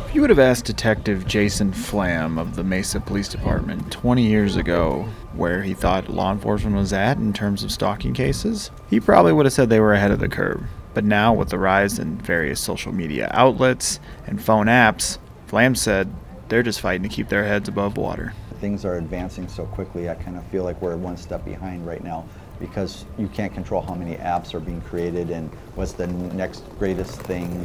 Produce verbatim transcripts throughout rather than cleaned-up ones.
If you would have asked Detective Jason Flam of the Mesa Police Department twenty years ago where he thought law enforcement was at in terms of stalking cases, he probably would have said they were ahead of the curve. But now, with the rise in various social media outlets and phone apps, Flam said they're just fighting to keep their heads above water. Things are advancing so quickly, I kind of feel like we're one step behind right now because you can't control how many apps are being created and what's the next greatest thing.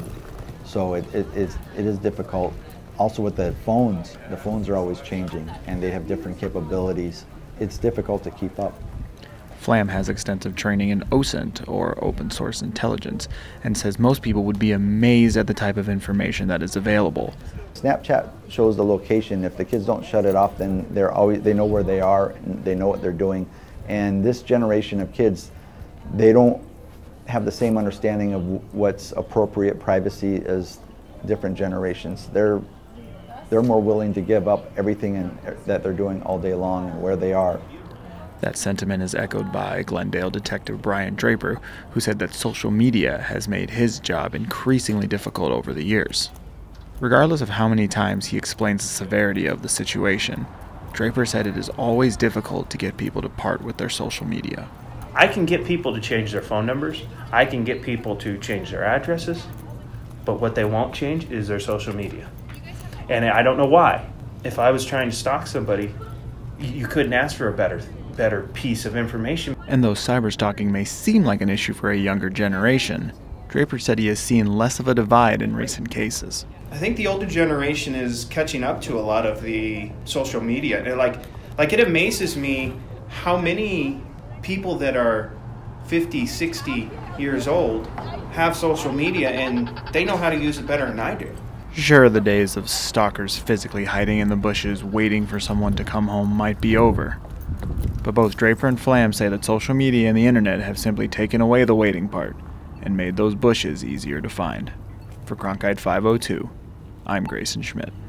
So it, it, it's, it is difficult. Also with the phones, the phones are always changing and they have different capabilities. It's difficult to keep up. Flam has extensive training in O S I N T, or Open Source Intelligence, and says most people would be amazed at the type of information that is available. Snapchat shows the location. If the kids don't shut it off, then they're always, they know where they are and they know what they're doing. And this generation of kids, they don't have the same understanding of what's appropriate privacy as different generations. They're they're more willing to give up everything in, that they're doing all day long and where they are. That sentiment is echoed by Glendale Detective Brian Draper, who said that social media has made his job increasingly difficult over the years. Regardless of how many times he explains the severity of the situation, Draper said it is always difficult to get people to part with their social media. I can get people to change their phone numbers. I can get people to change their addresses. But what they won't change is their social media. And I don't know why. If I was trying to stalk somebody, you couldn't ask for a better better piece of information. And though cyberstalking may seem like an issue for a younger generation, Draper said he has seen less of a divide in recent cases. I think the older generation is catching up to a lot of the social media. And like, like it amazes me how many people that are fifty, sixty years old have social media and they know how to use it better than I do. Sure, the days of stalkers physically hiding in the bushes waiting for someone to come home might be over. But both Draper and Flam say that social media and the internet have simply taken away the waiting part and made those bushes easier to find. For Cronkite five oh two, I'm Grayson Schmidt.